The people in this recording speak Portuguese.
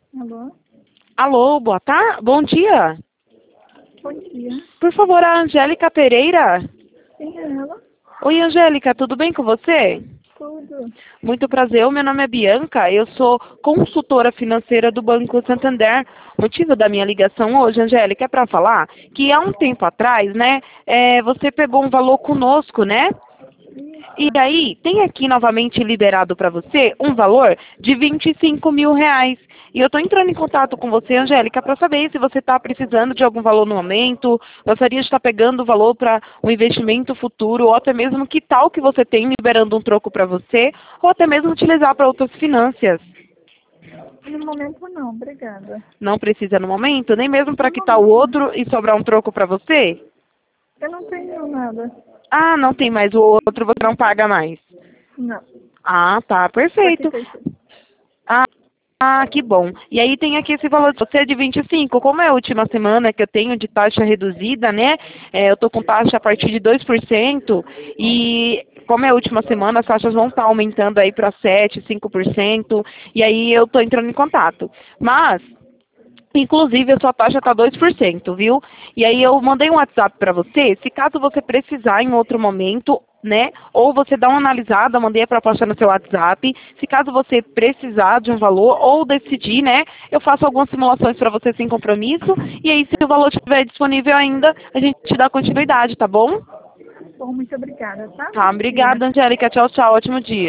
Alô? Alô, boa tarde, bom dia. Bom dia. Por favor, a Angélica Pereira. Quem é ela? Oi, Angélica, tudo bem com você? Tudo. Muito prazer, o meu nome é Bianca, eu sou consultora financeira do Banco Santander. O motivo da minha ligação hoje, Angélica, é para falar que há um tempo atrás, né, você pegou um valor conosco, né? E Isso. aí, tem aqui novamente liberado para você um valor de R$ 25.000. E eu estou entrando em contato com você, Angélica, para saber se você está precisando de algum valor no momento, gostaria de estar pegando o valor para um investimento futuro, ou até mesmo que tal que você tem liberando um troco para você, ou até mesmo utilizar para outras finanças. No momento não, obrigada. Não precisa no momento, nem mesmo para No quitar o momento não. outro e sobrar um troco para você? Eu não tenho nada. Ah, não tem mais o outro, você não paga mais. Não. Ah, tá, Já que perfeito. fez tudo. Que bom. E aí tem aqui esse valor de você de 25. Como é a última semana que eu tenho de taxa reduzida, né? Eu estou com taxa a partir de 2%. E como é a última semana, as taxas vão estar aumentando aí para 7%, 5%. E aí eu estou entrando em contato. Mas inclusive, a sua taxa está 2%, viu? E aí eu mandei um WhatsApp para você, se caso você precisar em outro momento, né? Ou você dá uma analisada, mandei a proposta no seu WhatsApp. Se caso você precisar de um valor ou decidir, né? Eu faço algumas simulações para você sem compromisso. E aí, se o valor estiver disponível ainda, a gente te dá continuidade, tá bom? Bom, muito obrigada, tá? Tá, Bom dia. obrigada, Angélica. Tchau, tchau. Ótimo dia.